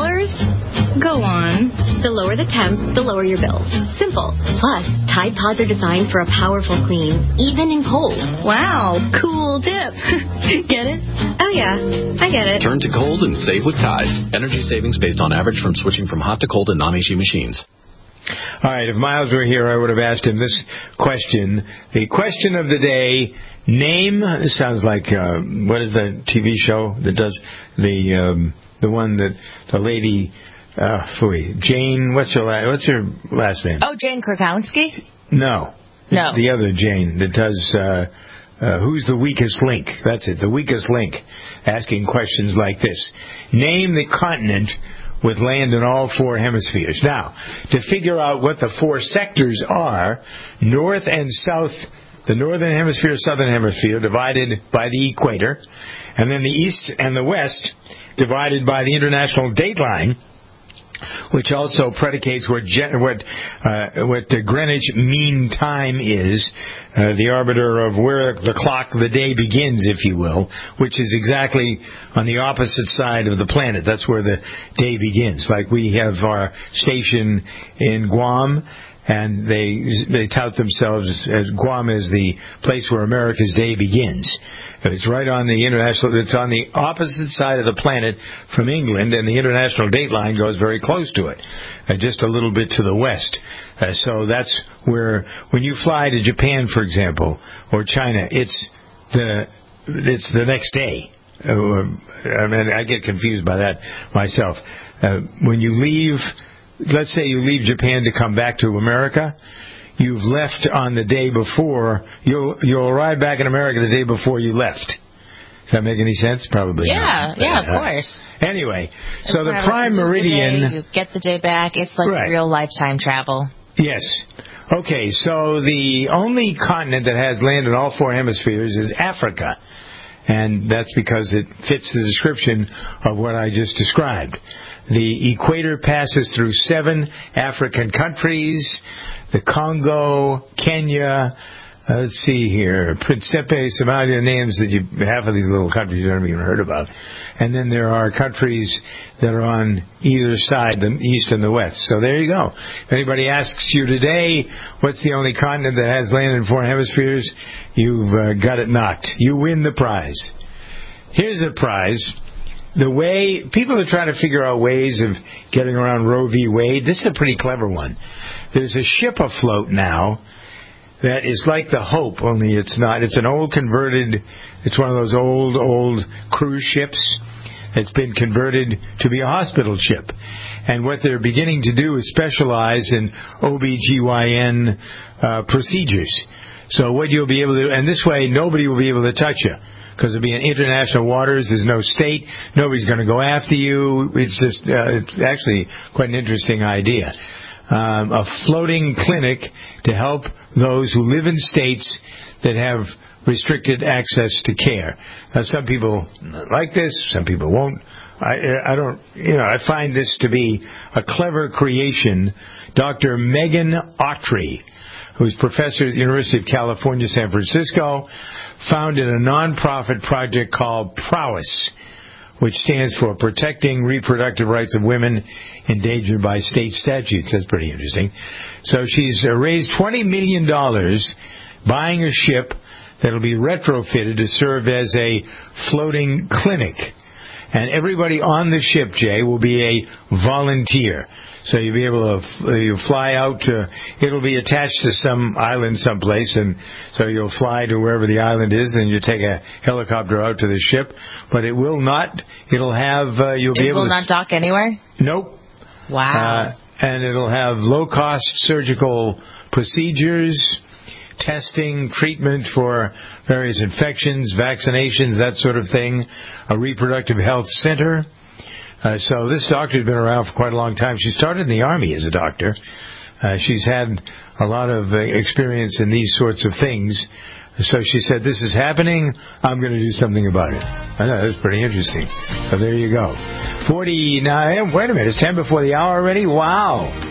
Speaker 9: Go on. The lower the temp, the lower your bills. Simple. Plus, Tide Pods are designed for a powerful clean, even in cold. Wow, cool tip. Get it? Oh, yeah, I get it.
Speaker 14: Turn to cold and save with Tide. Energy savings based on average from switching from hot to cold and non-AC machines.
Speaker 2: All right, if Miles were here, I would have asked him this question. The question of the day, name, this sounds like, what is the TV show that does the one that the lady, Jane, what's her last name?
Speaker 3: Oh, Jane Krakowski?
Speaker 2: No.
Speaker 3: No.
Speaker 2: The other Jane that does, Who's the Weakest Link? That's it, The Weakest Link, asking questions like this. Name the continent with land in all 4 hemispheres. Now, to figure out what the 4 sectors are, north and south, the northern hemisphere, southern hemisphere, divided by the equator, and then the east and the west, divided by the international date line, which also predicates what the Greenwich Mean Time is, the arbiter of where the clock of the day begins, if you will, which is exactly on the opposite side of the planet. That's where the day begins. Like we have our station in Guam, and they tout themselves as Guam is the place where America's day begins. It's right on the it's on the opposite side of the planet from England, and the international date line goes very close to it, just a little bit to the west. So that's where, when you fly to Japan, for example, or China, it's the next day. I mean, I get confused by that myself. When you leave, let's say you leave Japan to come back to America, you've left on the day before. You'll arrive back in America the day before you left. Does that make any sense? Probably not.
Speaker 3: Yeah, of course.
Speaker 2: Anyway, so the prime meridian...
Speaker 3: You get the day back. It's like real lifetime travel.
Speaker 2: Yes. Okay, so the only continent that has land in all four hemispheres is Africa. And that's because it fits the description of what I just described. The equator passes through 7 African countries: the Congo, Kenya, let's see here, Principe, Somalia, names that half of these little countries you haven't even heard about. And then there are countries that are on either side, the east and the west. So there you go. If anybody asks you today, what's the only continent that has land in 4 hemispheres, you've got it knocked. You win the prize. Here's a prize. The way people are trying to figure out ways of getting around Roe v. Wade, this is a pretty clever one. There's a ship afloat now that is like the Hope, only it's not. It's an old converted, it's one of those old cruise ships that's been converted to be a hospital ship. And what they're beginning to do is specialize in OBGYN procedures. So what you'll be able to do, and this way nobody will be able to touch you, because it'll be in international waters. There's no state. Nobody's going to go after you. It's just, it's actually quite an interesting idea. A floating clinic to help those who live in states that have restricted access to care. Now, some people like this, some people won't. I don't, I find this to be a clever creation. Dr. Megan Autry, who's professor at the University of California, San Francisco, founded a nonprofit project called Prowess, which stands for Protecting Reproductive Rights of Women Endangered by State Statutes. That's pretty interesting. So she's raised $20 million buying a ship that'll be retrofitted to serve as a floating clinic. And everybody on the ship, Jay, will be a volunteer. So you'll be able to you fly out to, it'll be attached to some island someplace, and so you'll fly to wherever the island is, and you take a helicopter out to the ship. But it will not, it'll have, you'll be able to...
Speaker 3: It will not dock anywhere?
Speaker 2: Nope.
Speaker 3: Wow.
Speaker 2: And it'll have low-cost surgical procedures, testing, treatment for various infections, vaccinations, that sort of thing, a reproductive health center. So this doctor has been around for quite a long time. She started in the Army as a doctor. She's had a lot of experience in these sorts of things. So she said, this is happening, I'm going to do something about it. I thought that was pretty interesting. So there you go. 49, wait a minute, it's 10 before the hour already? Wow.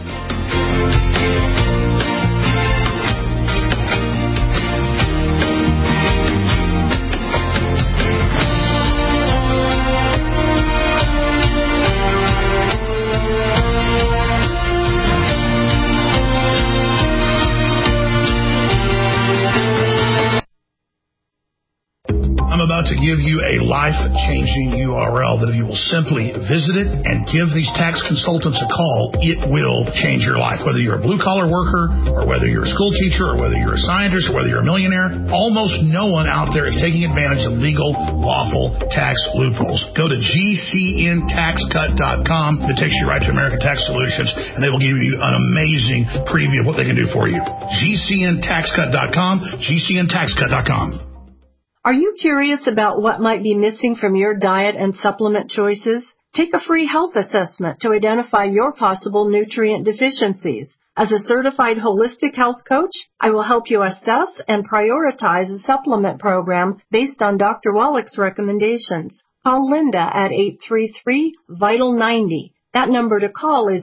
Speaker 10: To give you a life-changing URL that if you will simply visit it and give these tax consultants a call, it will change your life. Whether you're a blue-collar worker, or whether you're a school teacher, or whether you're a scientist, or whether you're a millionaire, almost no one out there is taking advantage of legal, lawful tax loopholes. Go to GCNTaxCut.com. It takes you right to American Tax Solutions, and they will give you an amazing preview of what they can do for you. GCNTaxCut.com, GCNTaxCut.com.
Speaker 11: Are you curious about what might be missing from your diet and supplement choices? Take a free health assessment to identify your possible nutrient deficiencies. As a certified holistic health coach, I will help you assess and prioritize a supplement program based on Dr. Wallach's recommendations. Call Linda at 833-VITAL-90. That number to call is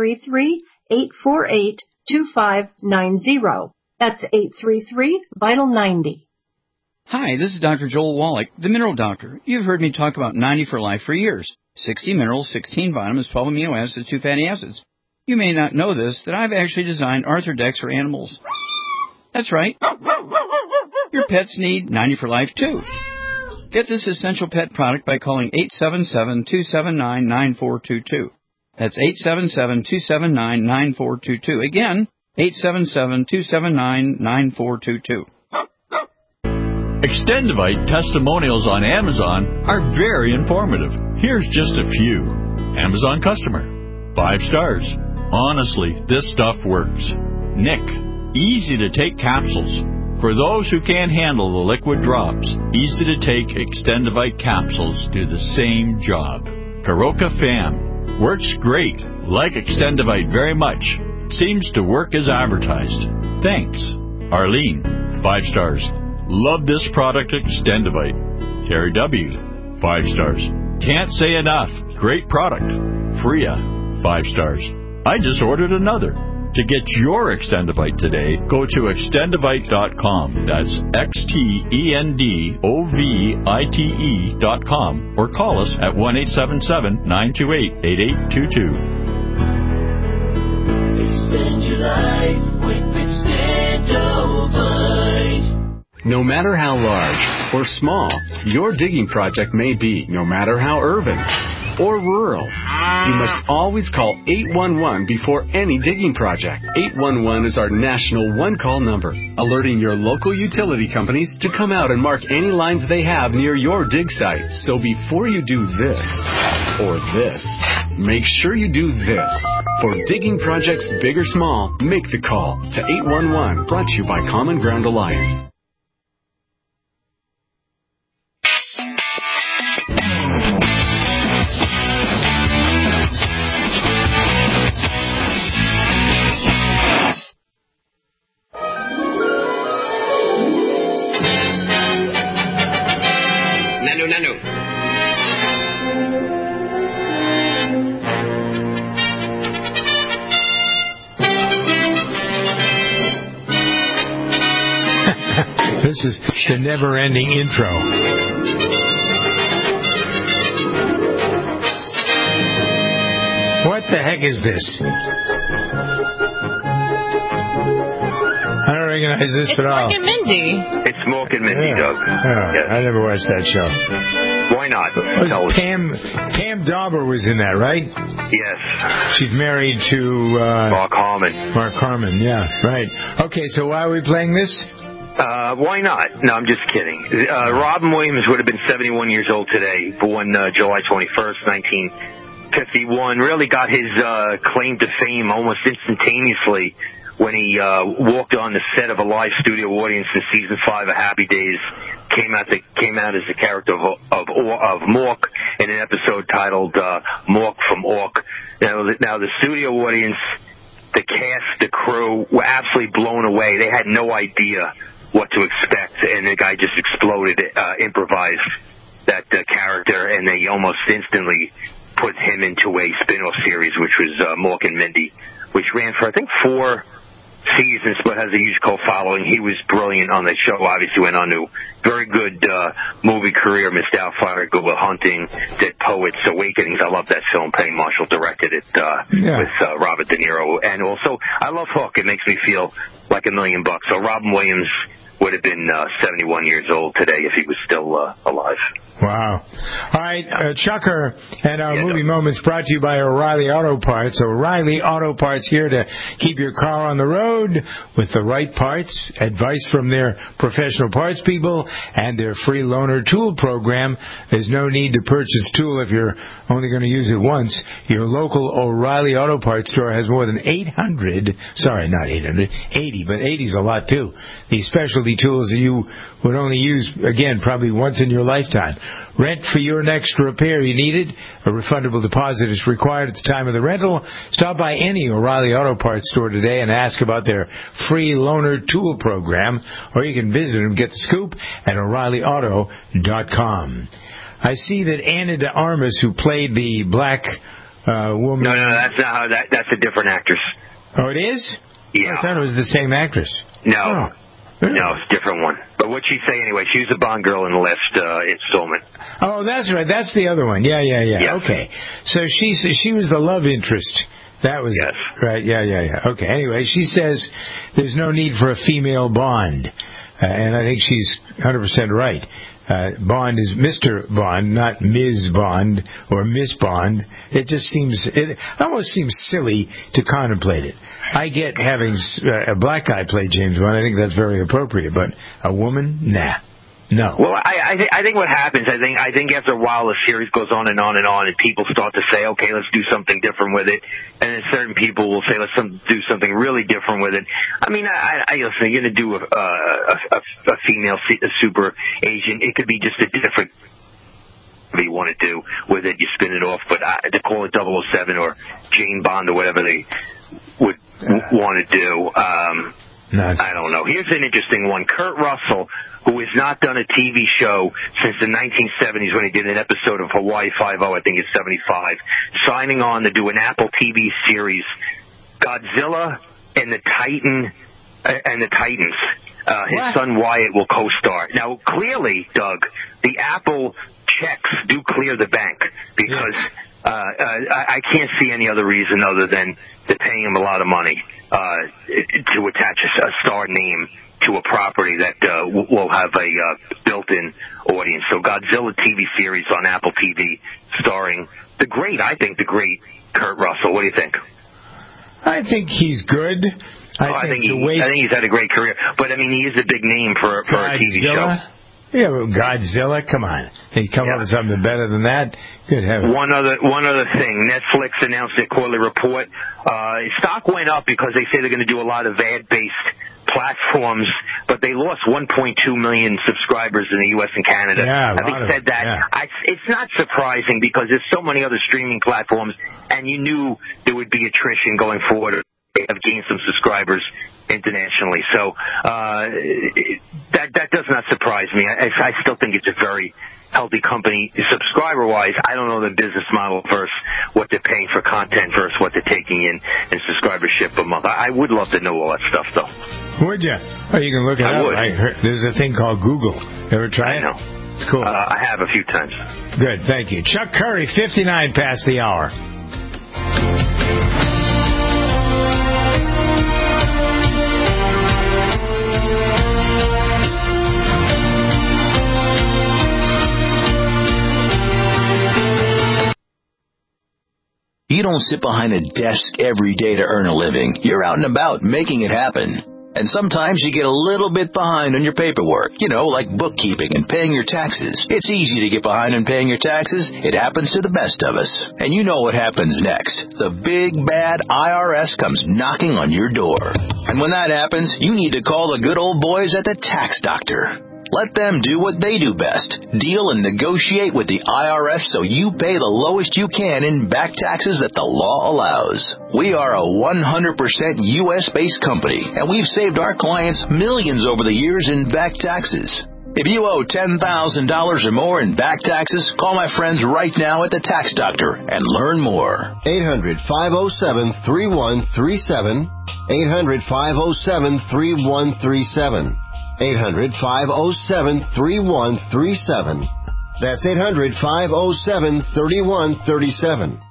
Speaker 11: 833-848-2590. That's 833-VITAL-90.
Speaker 12: Hi, this is Dr. Joel Wallach, the Mineral Doctor. You've heard me talk about 90 for Life for years. 60 minerals, 16 vitamins, 12 amino acids, 2 fatty acids. You may not know this, that I've actually designed Arthrodex for animals. That's right. Your pets need 90 for Life, too. Get this essential pet product by calling 877-279-9422. That's 877-279-9422. Again, 877-279-9422.
Speaker 13: Extendivite testimonials on Amazon are very informative. Here's just a few. Amazon customer. 5 stars. Honestly, this stuff works. Nick. Easy to take capsules. For those who can't handle the liquid drops, easy to take Extendivite capsules do the same job. Karoka Fam. Works great. Like Extendivite very much. Seems to work as advertised. Thanks. Arlene. 5 stars. Love this product, Extendivite. Terry W. 5 stars. Can't say enough. Great product. Freya. 5 stars. I just ordered another. To get your Extendivite today, go to Extendivite.com. That's XTENDOVITE.com or call us at 1-877-928-8822.
Speaker 15: Extend your life with Extendivite.
Speaker 16: No matter how large or small your digging project may be, no matter how urban or rural, you must always call 811 before any digging project. 811 is our national one-call number, alerting your local utility companies to come out and mark any lines they have near your dig site. So before you do this or this, make sure you do this. For digging projects big or small, make the call to 811, brought to you by Common Ground Alliance.
Speaker 2: This is the never-ending intro. What the heck is this? I don't recognize this at all.
Speaker 3: It's Mork and Mindy.
Speaker 25: It's Mork and Mindy, Doug.
Speaker 2: Yes. I never watched that show.
Speaker 25: Why not?
Speaker 2: Pam Dauber was in that, right?
Speaker 25: Yes.
Speaker 2: She's married to
Speaker 25: Mark Harmon.
Speaker 2: Mark Harmon, yeah, right. Okay, so why are we playing this?
Speaker 25: Why not? No, I'm just kidding. Robin Williams would have been 71 years old today, born July 21st, 1951. Really got his claim to fame almost instantaneously when he walked on the set of a live studio audience in season 5 of Happy Days. Came out as the character of Mork in an episode titled Mork from Ork. Now the studio audience, the cast, the crew were absolutely blown away. They had no idea what to expect, and the guy just exploded, improvised that character, and they almost instantly put him into a spin-off series, which was Mork and Mindy, which ran for, I think, 4 seasons, but has a huge cult following. He was brilliant on the show. Obviously went on to very good movie career, Miss Doubtfire, Good Will Hunting, Dead Poets, Awakenings. I love that film. Penny Marshall directed it with Robert De Niro. And also, I love Hook. It makes me feel like $1 million. So Robin Williams would have been 71 years old today if he was still alive.
Speaker 2: Wow. All right, Chucker and our Movie Moments brought to you by O'Reilly Auto Parts. O'Reilly Auto Parts here to keep your car on the road with the right parts, advice from their professional parts people, and their free loaner tool program. There's no need to purchase a tool if you're only going to use it once. Your local O'Reilly Auto Parts store has more than 80, but 80's a lot too. These specialty tools that you would only use, again, probably once in your lifetime. Rent for your next repair you needed. A refundable deposit is required at the time of the rental. Stop by any O'Reilly Auto Parts store today and ask about their free loaner tool program, or you can visit them, get the scoop at O'ReillyAuto.com. I see that Anna de Armas, who played the black woman.
Speaker 25: No, that's not how that's a different actress.
Speaker 2: Oh, it is?
Speaker 25: Yeah.
Speaker 2: I thought it was the same actress.
Speaker 25: No.
Speaker 2: Oh, really?
Speaker 25: No, it's a different one. But what'd she say anyway? She was the Bond girl in the last installment.
Speaker 2: Oh, that's right. That's the other one. Yeah.
Speaker 25: Yes.
Speaker 2: Okay. So she was the love interest. That was
Speaker 25: yes.
Speaker 2: Right. Yeah. Okay. Anyway, she says there's no need for a female Bond. And I think she's 100% right. Bond is Mr. Bond, not Ms. Bond or Miss Bond. It almost seems silly to contemplate it. I get having a black guy play James Bond. I think that's very appropriate. But a woman, nah. No.
Speaker 25: Well, I think what happens, I think after a while the series goes on and on and on, and people start to say, okay, let's do something different with it, and then certain people will say, let's do something really different with it. I mean, listen, you're going to do a female super agent. It could be just a different you want to do with it. You spin it off, but to call it 007 or Jane Bond or whatever they would want to do. I don't know. Here's an interesting one. Kurt Russell, who has not done a TV show since the 1970s when he did an episode of Hawaii Five-0, I think it's 75, signing on to do an Apple TV series, Godzilla and the Titans. His son Wyatt will co-star. Now, clearly, Doug, the Apple checks do clear the bank because I can't see any other reason other than they're paying him a lot of money to attach a star name to a property that will have a built-in audience. So Godzilla TV series on Apple TV starring the great Kurt Russell. What do you think?
Speaker 2: I think he's good. I think he's had
Speaker 25: a great career. But, I mean, he is a big name for a TV show.
Speaker 2: Yeah, but Godzilla, come on. He come up with something better than that? Good heavens.
Speaker 25: One other thing. Netflix announced their quarterly report. Stock went up because they say they're going to do a lot of ad-based platforms, but they lost 1.2 million subscribers in the U.S. and Canada. Having said that, it's not surprising because there's so many other streaming platforms, and you knew there would be attrition going forward. They have gained some subscribers internationally. So that does not surprise me. I still think it's a very healthy company subscriber-wise. I don't know the business model versus what they're paying for content versus what they're taking in subscribership a month. I would love to know all that stuff, though.
Speaker 2: Would you? Oh, you can look it up.
Speaker 25: Would.
Speaker 2: There's a thing called Google. Ever try it?
Speaker 25: I know.
Speaker 2: It's cool.
Speaker 25: I have a few times.
Speaker 2: Good, thank you. Chuck Curry, 59 past the hour.
Speaker 1: You don't sit behind a desk every day to earn a living. You're out and about making it happen. And sometimes you get a little bit behind on your paperwork, like bookkeeping and paying your taxes. It's easy to get behind on paying your taxes. It happens to the best of us. And you know what happens next. The big, bad IRS comes knocking on your door. And when that happens, you need to call the good old boys at the Tax Doctor. Let them do what they do best. Deal and negotiate with the IRS so you pay the lowest you can in back taxes that the law allows. We are a 100% U.S.-based company, and we've saved our clients millions over the years in back taxes. If you owe $10,000 or more in back taxes, call my friends right now at the Tax Doctor and learn more.
Speaker 17: 800-507-3137. 800-507-3137. 800-507-3137. That's 800-507-3137.